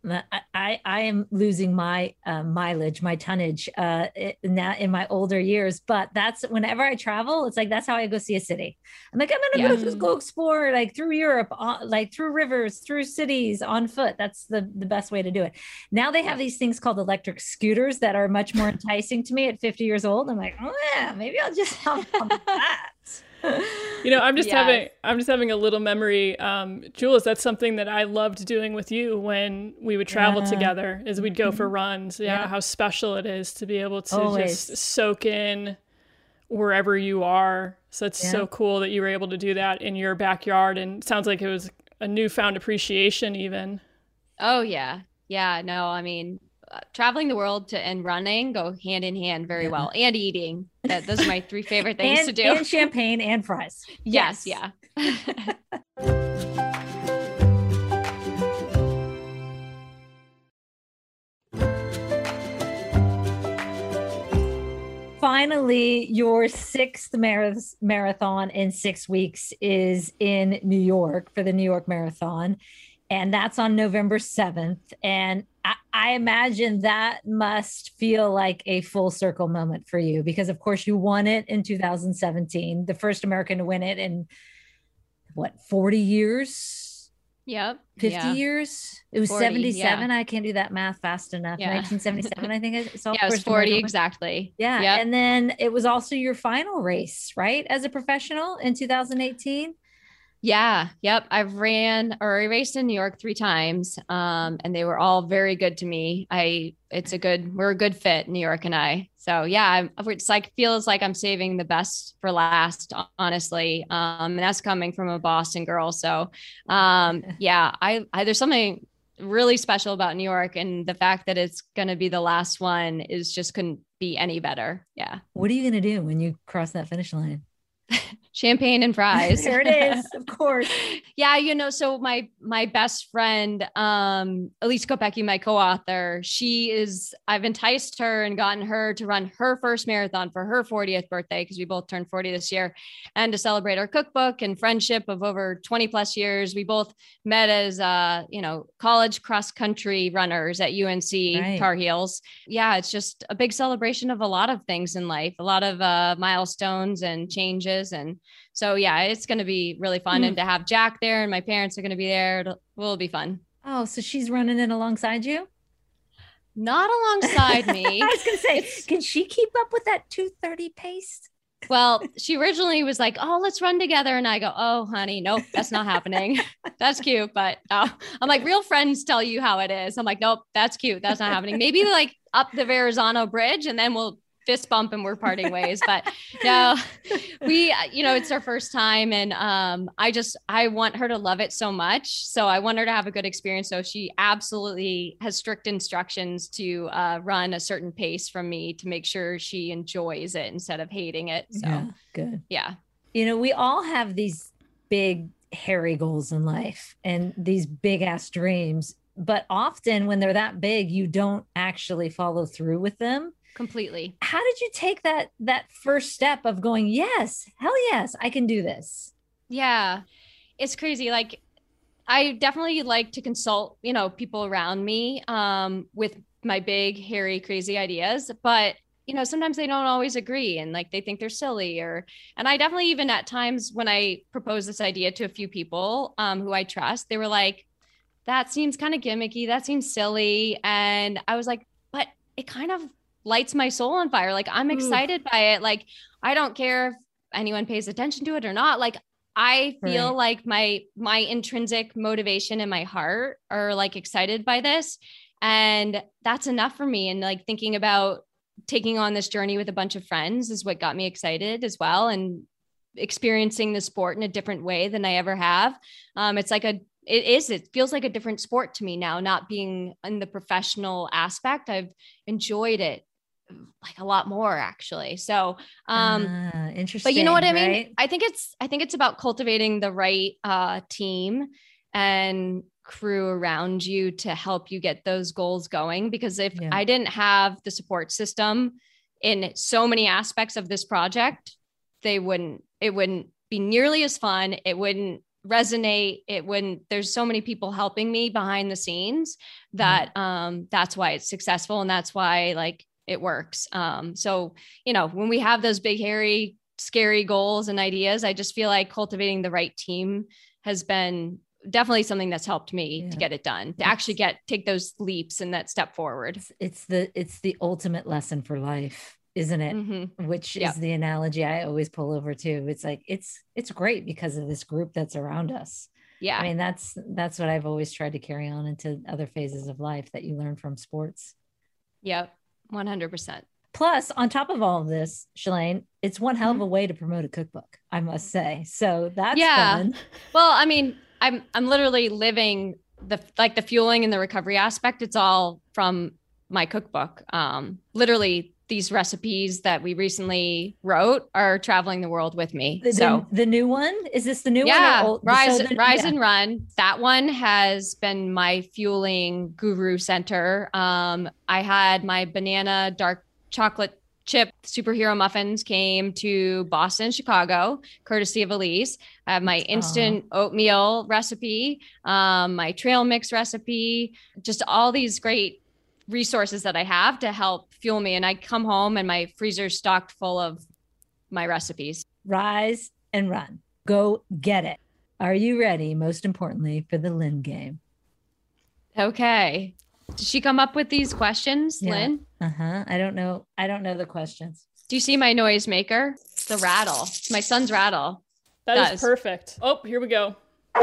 I, I I am losing my uh, mileage, my tonnage, uh, in that in my older years. But that's whenever I travel, it's like that's how I go see a city. I'm like, I'm gonna Yeah. go just go explore like through Europe, uh, like through rivers, through cities on foot. That's the the best way to do it. Now they have these things called electric scooters that are much more enticing to me at fifty years old. I'm like, oh yeah, maybe I'll just have on that. You know, I'm just Yes. having I'm just having a little memory. Um, Jules, that's something that I loved doing with you when we would travel Yeah. together, is we'd go for runs. Yeah, Yeah. how special it is to be able to Always. just soak in wherever you are. So it's Yeah. so cool that you were able to do that in your backyard, and it sounds like it was a newfound appreciation even. Oh yeah. Yeah. No, I mean, uh, traveling the world to and running go hand in hand very Yeah. well, and eating. That, those are my three favorite things and, to do. and champagne and fries. Yes. Yeah. Finally, your sixth marath- marathon in six weeks is in New York for the New York Marathon. And that's on November seventh. And I, I imagine that must feel like a full circle moment for you because, of course, you won it in two thousand seventeen, the first American to win it in what, forty years? Yep. fifty Yeah. years? It was forty, seventy-seven. I can't do that math fast enough. Yeah. nineteen seventy-seven, I think I saw. Yeah, it was first forty American win. exactly. Yeah. Yep. And then it was also your final race, right? As a professional in two thousand eighteen. Yeah. Yep. I've ran or I raced in New York three times. Um, and they were all very good to me. I, it's a good, we're a good fit, New York and I. So yeah, I'm, it's like, feels like I'm saving the best for last, honestly. Um, and that's coming from a Boston girl. So, um, yeah, I, I, there's something really special about New York, and the fact that it's going to be the last one is just couldn't be any better. Yeah. What are you going to do when you cross that finish line? Champagne and fries. There it is, of course. Yeah, you know, so my my best friend, um, Elise Kopecky, my co-author, she is, I've enticed her and gotten her to run her first marathon for her fortieth birthday, because we both turned forty this year, and to celebrate our cookbook and friendship of over twenty plus years. We both met as uh, you know, college cross country runners at U N C Right. Tar Heels. Yeah, it's just a big celebration of a lot of things in life, a lot of uh, milestones and changes. And so, yeah, it's going to be really fun. Mm. And to have Jack there and my parents are going to be there, it'll, will be fun. Oh, so she's running it alongside you? Not alongside me. I was going to say, It's- can she keep up with that two thirty pace? Well, she originally was like, oh, let's run together. And I go, oh, honey, nope, that's not happening. That's cute. But no. I'm like, real friends tell you how it is. I'm like, nope, that's cute. That's not happening. Maybe like up the Verrazano Bridge and then we'll fist bump and we're parting ways. But no, we, you know, it's our first time. And um, I just, I want her to love it so much. So I want her to have a good experience. So she absolutely has strict instructions to uh, run a certain pace from me to make sure she enjoys it instead of hating it. So Yeah, good. yeah. You know, we all have these big, hairy goals in life and these big ass dreams. But often when they're that big, you don't actually follow through with them. Completely. How did you take that that first step of going, yes, hell yes, I can do this? Yeah. It's crazy. Like I definitely like to consult, you know, people around me um, with my big, hairy, crazy ideas, but you know, sometimes they don't always agree and like they think they're silly or, and I definitely, even at times when I proposed this idea to a few people um, who I trust, they were like, that seems kind of gimmicky. That seems silly. And I was like, but it kind of lights my soul on fire. Like I'm excited Ooh. by it. Like, I don't care if anyone pays attention to it or not. Like I feel Right. like my, my intrinsic motivation in my heart are like excited by this. And that's enough for me. And like thinking about taking on this journey with a bunch of friends is what got me excited as well. And experiencing the sport in a different way than I ever have. Um, it's like a, it is, it feels like a different sport to me now, not being in the professional aspect. I've enjoyed it like a lot more actually. So, um, Ah, interesting. but you know what I mean? right? I think it's, I think it's about cultivating the right, uh, team and crew around you to help you get those goals going. Because if Yeah. I didn't have the support system in so many aspects of this project, they wouldn't, it wouldn't be nearly as fun. It wouldn't resonate. It wouldn't, there's so many people helping me behind the scenes that um, that's why it's successful. And that's why like it works. Um, so, you know, when we have those big, hairy, scary goals and ideas, I just feel like cultivating the right team has been definitely something that's helped me Yeah. to get it done, to actually get, take those leaps and that step forward. It's, it's the, it's the ultimate lesson for life, isn't it? Mm-hmm. Which Yep. is the analogy I always pull over to. It's like, it's, it's great because of this group that's around us. Yeah. I mean, that's, that's what I've always tried to carry on into other phases of life that you learn from sports. Yep. one hundred percent. Plus, on top of all of this, Shalane, it's one hell of a way to promote a cookbook, I must say. So that's Yeah. fun. Well, I mean, I'm, I'm literally living the, like the fueling and the recovery aspect. It's all from my cookbook. Um, literally these recipes that we recently wrote are traveling the world with me. The, so the, the new one, is this the new yeah, one? or old- rise, so the- rise yeah. and run. That one has been my fueling guru center. Um, I had my banana dark chocolate chip superhero muffins came to Boston, Chicago, courtesy of Elise. I have my instant oatmeal recipe, um, my trail mix recipe, just all these great resources that I have to help fuel me. And I come home and my freezer's stocked full of my recipes. Rise and run. Go get it. Are you ready, most importantly, for the Lynn game? Okay. Did she come up with these questions, Yeah. Lynn? Uh-huh. I don't know. I don't know the questions. Do you see my noise maker? It's the rattle. It's my son's rattle. That Does. is perfect. Oh, here we go.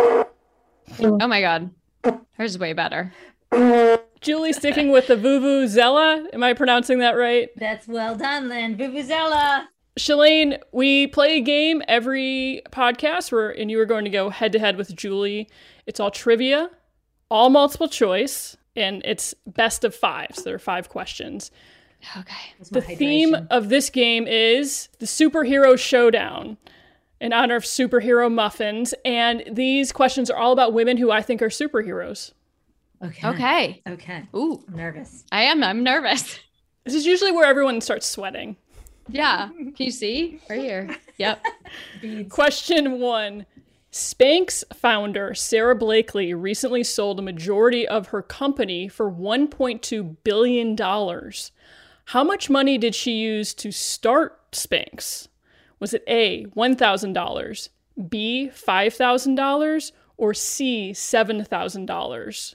Oh my God. Hers is way better. Julie sticking with the Vuvuzela. Am I pronouncing that right? That's well done, Lynn. Vuvuzela. Shalane, we play a game every podcast where, and you are going to go head to head with Julie. It's all trivia, all multiple choice, and it's best of five. So there are five questions. Okay. That's my The theme hydration. of this game is the Superhero Showdown in honor of superhero muffins. And these questions are all about women who I think are superheroes. Okay. Okay. Okay. Ooh, I'm nervous. I am. I'm nervous. This is usually where everyone starts sweating. Yeah. Can you see? Right here. Yep. Question one. Spanx founder Sarah Blakely recently sold a majority of her company for one point two billion dollars. How much money did she use to start Spanx? Was it A, one thousand dollars, B, five thousand dollars, or C, seven thousand dollars?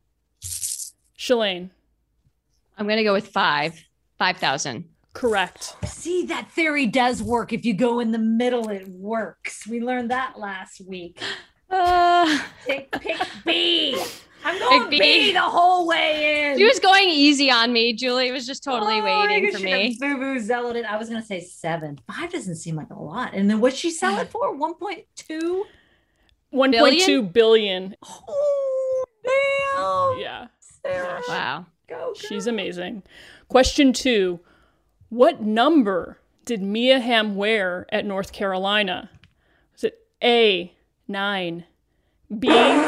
Shalane, I'm going to go with five. five thousand. correct. See, that theory does work. If you go in the middle, it works. We learned that last week. Uh, Pick, pick B. I'm going Pick B. B. the whole way in. she was going easy on me. Julie was just totally Oh, I waiting could for should me. have Vuvuzelaed it. I was going to say seven. Five doesn't seem like a lot. And then what'd she sell it for? one point two? one point two billion. Oh, damn. Yeah, Sarah, Wow. go, go. she's amazing. Question two. What number did Mia Hamm wear at North Carolina? Was it A, nine, B,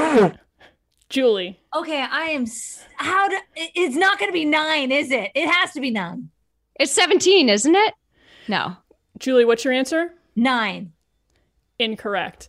Julie? Okay, I am. s- How do? it- It's not going to be nine, is it? It has to be nine. It's seventeen, isn't it? No. Julie, what's your answer? Nine. Incorrect.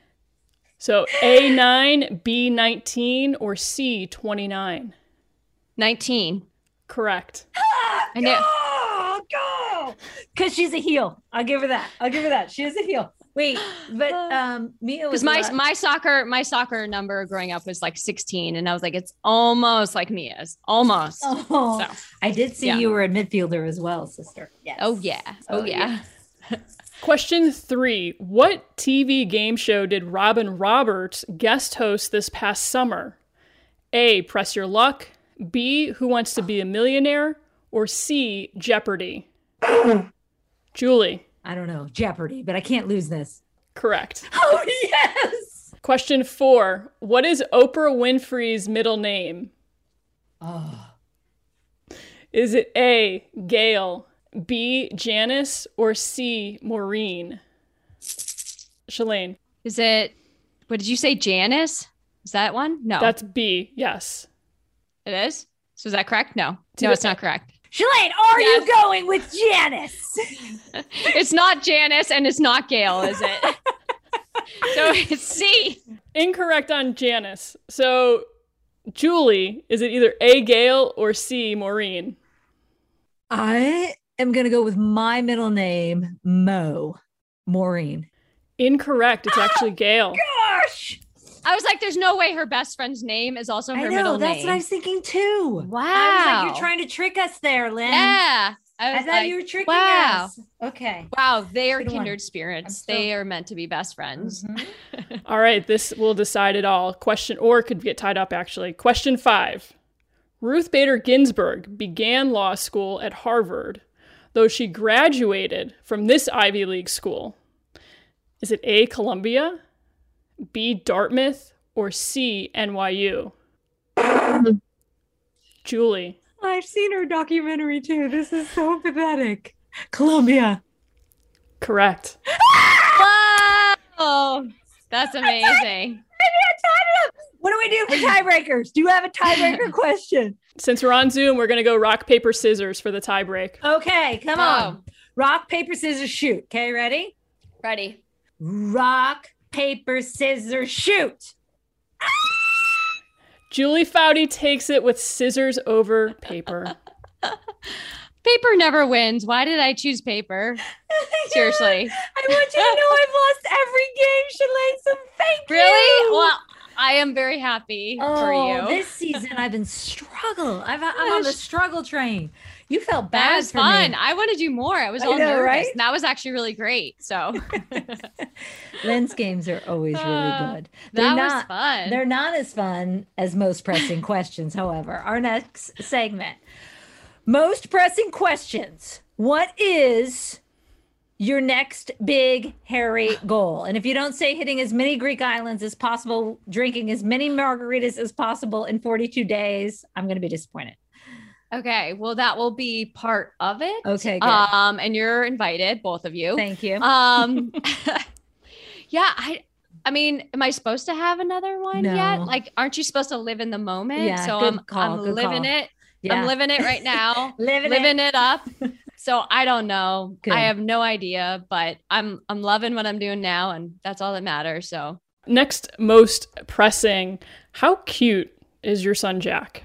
So A, nine, B, nineteen, or C, twenty-nine? nineteen. Correct. I know. Go, go. Because she's a heel. I'll give her that. I'll give her that. She is a heel. Wait, but um, Mia was Because my la- my soccer my soccer number growing up was like sixteen, and I was like, it's almost like Mia's, almost. Oh, So, I did see yeah. you were a midfielder as well, sister. Yes. oh yeah, oh, Oh, yeah. Question three. What T V game show did Robin Roberts guest host this past summer? A, Press Your Luck. B, Who Wants to Be a Millionaire? Or C, Jeopardy? Julie, I don't know Jeopardy, but I can't lose this. correct. Oh yes. Question four. What is Oprah Winfrey's middle name? Oh, Is it A, Gail, B, Janice, or C, Maureen? Shalane, Is it? What did you say, Janice? Is that one? No, that's B, yes. it is. So is that correct? No, Did no, it- it's not correct. Shalane, are Yes. you going with Janice? It's not Janice, and it's not Gail, is it? So it's C. Incorrect on Janice. So, Julie, is it either A, Gail, or C, Maureen? I am going to go with my middle name, Mo. Maureen. Incorrect. It's actually Gail. Gosh! I was like, there's no way her best friend's name is also her I know, middle that's name. what I was thinking too. Wow. I was like, you're trying to trick us there, Lynn. Yeah. I, I was thought like, you were tricking wow. us. Okay. Wow, they are Good one. kindred spirits. I'm so- They are meant to be best friends. Mhm. All right, this will decide it all. Question, or it could get tied up actually. Question five. Ruth Bader Ginsburg began law school at Harvard, though she graduated from this Ivy League school. Is it A, Columbia, B, Dartmouth, or C, N Y U? Julie. I've seen her documentary too. This is so pathetic. Columbia. Correct. Wow. That's amazing. What do we do for tiebreakers? Do you have a tiebreaker question? Since we're on Zoom, we're going to go rock, paper, scissors for the tie break. Okay, come Oh. on. Rock, paper, scissors, shoot. Okay, ready? Ready. Rock, paper, scissors, shoot. Julie Foudy takes it with scissors over paper. Paper never wins. Why did I choose paper? Seriously. I want you to know I've lost every game, Shalane, so thank Really? you. Well, I am very happy for Oh, you. this season I've been struggle. I've, I'm on the struggle train. You felt bad That was for fun. me. I want to do more. I was I all know, nervous. right? And that was actually really great. So Lynn's games are always really Uh, good. They're that was not, fun. They're not as fun as most pressing questions, however. Our next segment. Most pressing questions. What is your next big, hairy goal? And if you don't say hitting as many Greek islands as possible, drinking as many margaritas as possible in forty-two days, I'm going to be disappointed. Okay. Well, that will be part of it. Okay, good. Um, and you're invited, both of you. Thank you. Um, yeah, I, I mean, am I supposed to have another one No. yet? Like, aren't you supposed to live in the moment? Yeah, so good I'm, call, I'm good living call. it. Yeah. I'm living it right now. Living, living it. it up. So I don't know. Good. I have no idea, but I'm, I'm loving what I'm doing now. And that's all that matters. So Next most pressing. How cute is your son, Jack?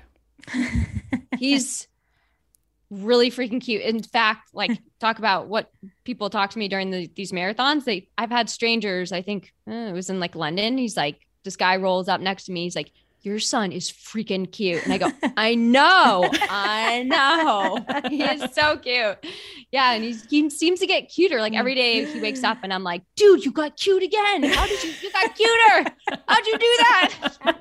he's really freaking cute. In fact, like talk about what people talk to me during the, these marathons. They, I've had strangers, I think eh, it was in like London. He's like, this guy rolls up next to me. He's like, your son is freaking cute. And I go, I know, I know. He is so cute. Yeah. And he's, he seems to get cuter. Like every day he wakes up and I'm like, dude, you got cute again. How did you, you got cuter. How'd you do that?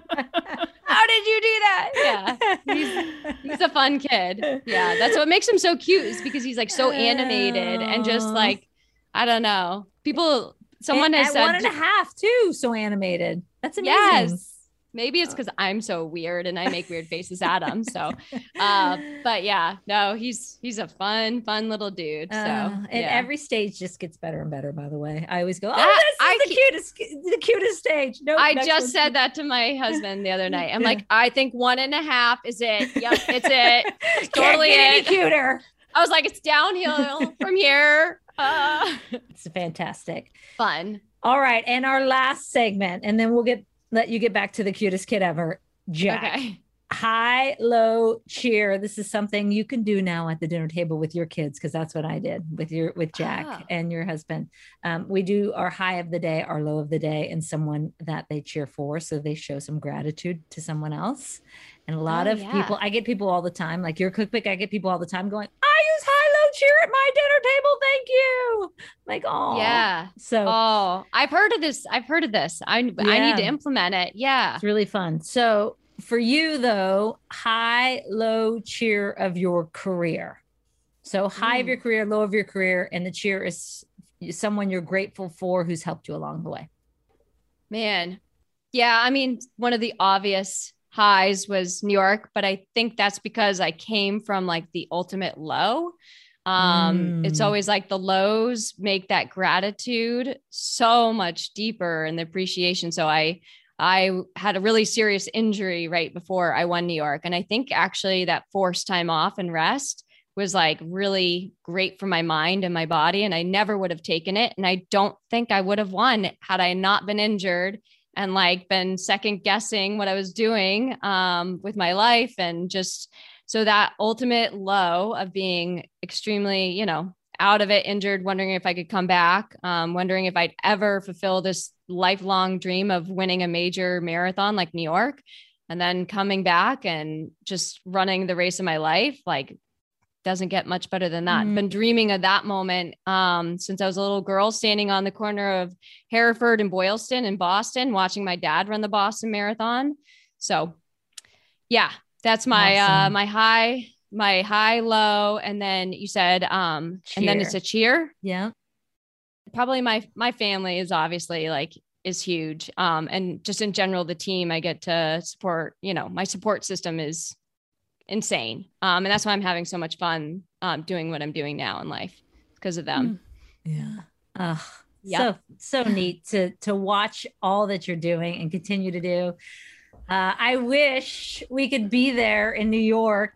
How did you do that? Yeah. He's, he's a fun kid. Yeah. That's what makes him so cute is because he's like so animated and just like, I don't know. People, someone And has at said, one and a half too, so animated. That's amazing. yes. Maybe it's because I'm so weird and I make weird faces at him. So, uh, but yeah, no, he's he's a fun, fun little dude. So, Uh, and yeah. every stage just gets better and better. By the way, I always go, "Oh, That- this is I the ke- cutest, the cutest stage." No, I just said that to my husband the other night. I'm Yeah. like, I think one and a half is it. Yep, it's it. It's Can't totally get any it. cuter. I was like, it's downhill from here. Uh, It's fantastic. fun. All right, and our last segment, and then we'll get let you get back to the cutest kid ever, Jack. Okay. High, low, cheer. This is something you can do now at the dinner table with your kids because that's what I did with your with Jack Ah. and your husband. Um, we do our high of the day, our low of the day, and someone that they cheer for, so they show some gratitude to someone else. And a lot Oh, of yeah. people, I get people all the time, like your cookbook. I get people all the time going, "I use high, low, cheer at my dinner table. Thank you." Like, oh, Yeah. So Oh, I've heard of this. I've heard of this. I I need Yeah. to implement it. Yeah. it's really fun. So for you though, high, low cheer of your career. So high of Mm. your career, low of your career, and the cheer is someone you're grateful for who's helped you along the way. Man. Yeah. I mean, one of the obvious highs was New York, but I think that's because I came from like the ultimate low. Um, it's Mm. always like the lows make that gratitude so much deeper and the appreciation. So I, I had a really serious injury right before I won New York. And I think actually that forced time off and rest was like really great for my mind and my body. And I never would have taken it. And I don't think I would have won had I not been injured and like been second guessing what I was doing um, with my life. And just, so that ultimate low of being extremely, you know, out of it, injured, wondering if I could come back, um, wondering if I'd ever fulfill this lifelong dream of winning a major marathon like New York, and then coming back and just running the race of my life. Like, doesn't get much better than that. Mm. Been dreaming of that moment um, since I was a little girl, standing on the corner of Hereford and Boylston in Boston, watching my dad run the Boston Marathon. So yeah, that's my, awesome. uh, my high, my high, low. And then you said, um, cheer. And then it's a cheer. Yeah. Probably my, my family is obviously like, is huge. Um, and just in general, the team I get to support, you know, my support system is insane. Um, and that's why I'm having so much fun um, doing what I'm doing now in life because of them. Yeah. Uh, yep. So, so neat to, to watch all that you're doing and continue to do. Uh, I wish we could be there in New York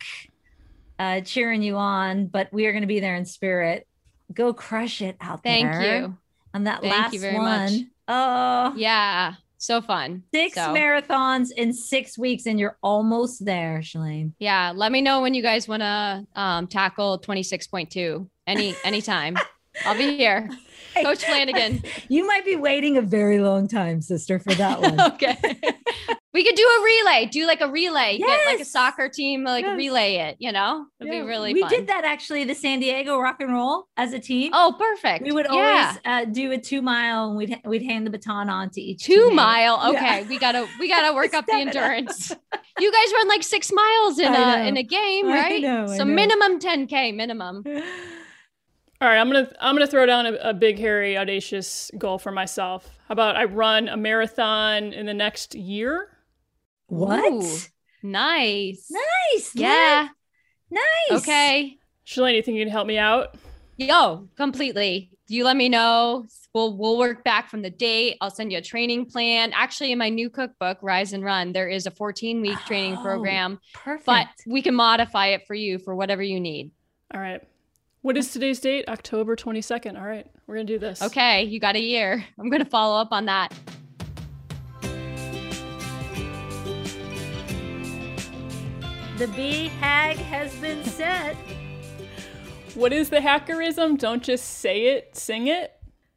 uh, cheering you on, but we are going to be there in spirit. Go crush it out Thank there. Thank you. On that Thank last you very one. Much. Oh, yeah. So fun. Six so. marathons in six weeks and you're almost there, Shalane. Yeah. Let me know when you guys want to um, tackle twenty-six point two any, anytime. I'll be here. Coach Flanagan. You might be waiting a very long time, sister, for that one. Okay. We could do a relay, do like a relay, yes. get like a soccer team, like yes. relay it, you know, it'd yeah. be really we fun. We did that actually, the San Diego Rock and Roll as a team. Oh, perfect. We would yeah. always uh, do a two mile and we'd, we'd hand the baton on to each two teammate. mile. Okay. Yeah. We gotta, we gotta work up the endurance. You guys run like six miles in a, in a game, right? I know, so I know. minimum ten K minimum. All right, I'm gonna I'm gonna throw down a, a big, hairy, audacious goal for myself. How about I run a marathon in the next year? What? Ooh, nice. Nice. Yeah. Nice. Okay. Shalane, you think you can help me out? Yo, completely. You let me know. We'll we'll work back from the date. I'll send you a training plan. Actually, in my new cookbook, Rise and Run, there is a fourteen week training oh, program. Perfect. But we can modify it for you for whatever you need. All right. What is today's date? October twenty-second. All right. We're going to do this. Okay. You got a year. I'm going to follow up on that. The B HAG has been set. What is the hackerism? Don't just say it, sing it?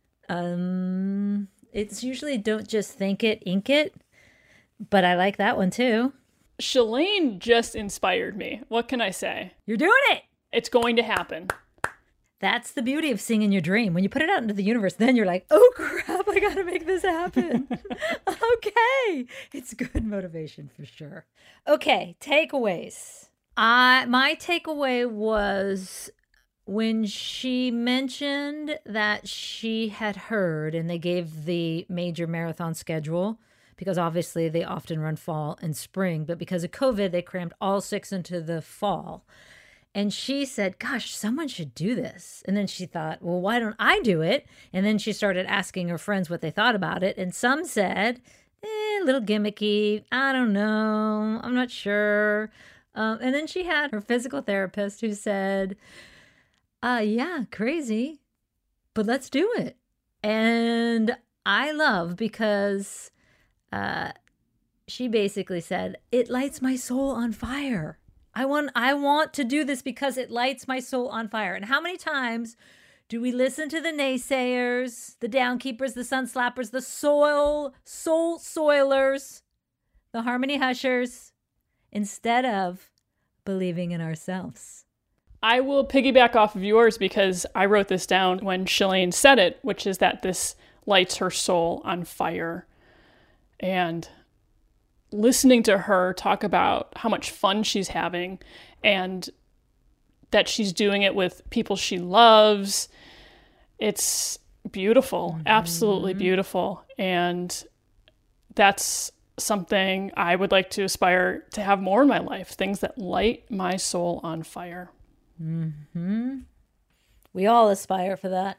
Um, it's usually don't just think it, ink it. But I like that one too. Shalane just inspired me. What can I say? You're doing it. It's going to happen. That's the beauty of singing your dream. When you put it out into the universe, then you're like, oh crap, I gotta make this happen. Okay. It's good motivation for sure. Okay, takeaways. I my takeaway was when she mentioned that she had heard, and they gave the major marathon schedule, because obviously they often run fall and spring, but because of COVID, they crammed all six into the fall. And she said, gosh, someone should do this. And then she thought, well, why don't I do it? And then she started asking her friends what they thought about it. And some said, eh, a little gimmicky. I don't know. I'm not sure. Um, and then she had her physical therapist who said, uh, yeah, crazy, but let's do it. And I love because uh, she basically said, it lights my soul on fire. I want I want to do this because it lights my soul on fire. And how many times do we listen to the naysayers, the downkeepers, the sun slappers, the soil, soul soilers, the harmony hushers, instead of believing in ourselves? I will piggyback off of yours because I wrote this down when Shalane said it, which is that this lights her soul on fire. And listening to her talk about how much fun she's having and that she's doing it with people she loves, it's beautiful, mm-hmm. absolutely beautiful. And that's something I would like to aspire to have more in my life, things that light my soul on fire. Mm-hmm. We all aspire for that.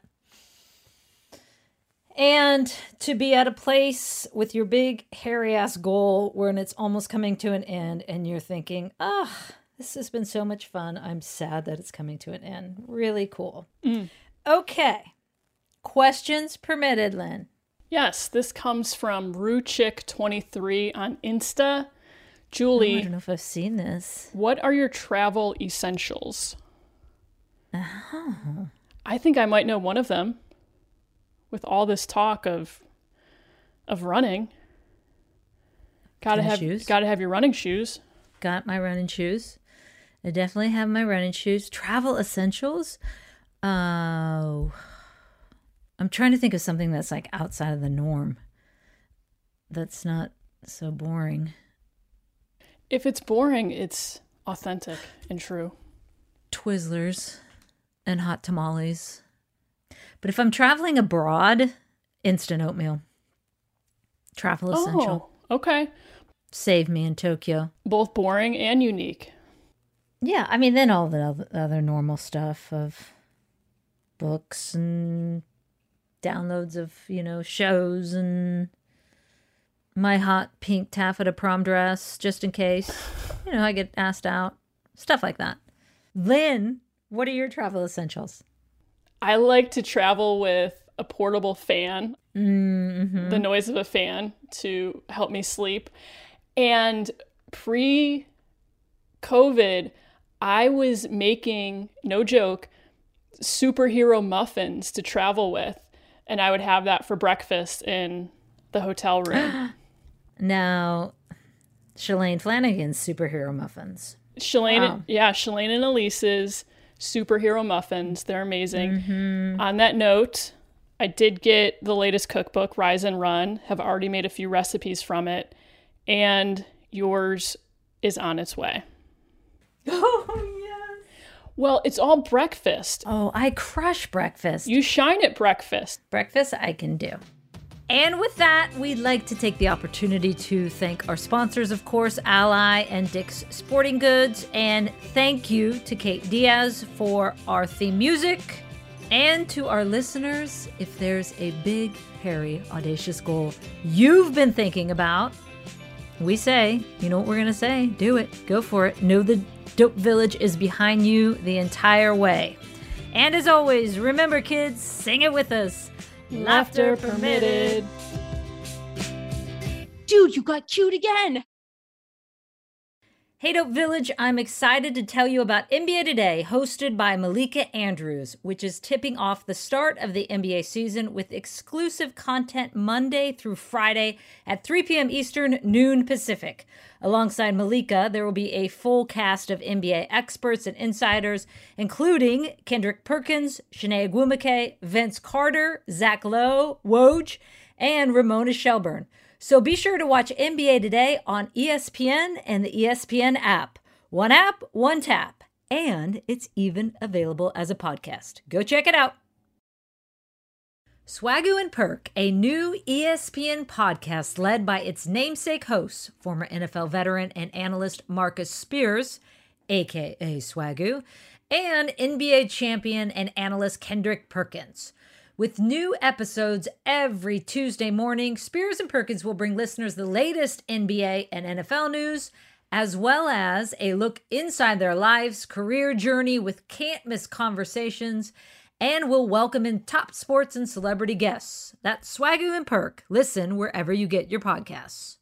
And to be at a place with your big hairy ass goal when it's almost coming to an end and you're thinking, oh, This has been so much fun. I'm sad that it's coming to an end. Really cool. Mm. Okay. Questions permitted, Lynn. Yes, this comes from Ruchick twenty-three on Insta. Oh, Julie, I don't know if I've seen this. what are your travel essentials? Oh. I think I might know one of them with all this talk of of running. Gotta Tennis have shoes. gotta have your running shoes. Got my running shoes. I definitely have my running shoes. Travel essentials. Oh, I'm trying to think of something that's like outside of the norm. That's not so boring. If it's boring, it's authentic and true. Twizzlers and hot tamales. But if I'm traveling abroad, instant oatmeal. Travel essential. Oh, okay. Save me in Tokyo. Both boring and unique. Yeah, I mean, then all the other, other normal stuff of books and downloads of, you know, shows and my hot pink taffeta prom dress, just in case, you know, I get asked out. Stuff like that. Lynn, what are your travel essentials? I like to travel with a portable fan, Mm-hmm. the noise of a fan to help me sleep. And pre-COVID, I was making, no joke, superhero muffins to travel with. And I would have that for breakfast in the hotel room. Now, Shalane Flanagan's superhero muffins. Shalane, Wow. yeah, Shalane and Elise's superhero muffins. They're amazing. On that note, I did get the latest cookbook, Rise and Run, have already made a few recipes from it, and yours is on its way. Oh, yes. Well, it's all breakfast. Oh, I crush breakfast. You shine at breakfast. Breakfast I can do. And with that, we'd like to take the opportunity to thank our sponsors, of course, Ally and Dick's Sporting Goods. And thank you to Kate Diaz for our theme music. And to our listeners, if there's a big, hairy, audacious goal you've been thinking about, we say, you know what we're going to say? Do it. Go for it. Know the Dope Village is behind you the entire way. And as always, remember, kids, sing it with us. Laughter permitted. Dude, you got cute again. Hey Dope Village, I'm excited to tell you about N B A Today, hosted by Malika Andrews, which is tipping off the start of the N B A season with exclusive content Monday through Friday at three p.m. Eastern, noon Pacific. Alongside Malika, there will be a full cast of N B A experts and insiders, including Kendrick Perkins, Shanae Agwumike, Vince Carter, Zach Lowe, Woj, and Ramona Shelburne. So be sure to watch N B A Today on E S P N and the E S P N app. One app, one tap. And it's even available as a podcast. Go check it out. Swagoo and Perk, a new E S P N podcast led by its namesake hosts, former N F L veteran and analyst Marcus Spears, a k a. Swagoo, and N B A champion and analyst Kendrick Perkins. With new episodes every Tuesday morning, Spears and Perkins will bring listeners the latest N B A and N F L news, as well as a look inside their lives, career journey with can't-miss conversations, and will welcome in top sports and celebrity guests. That's Swagoo and Perk. Listen wherever you get your podcasts.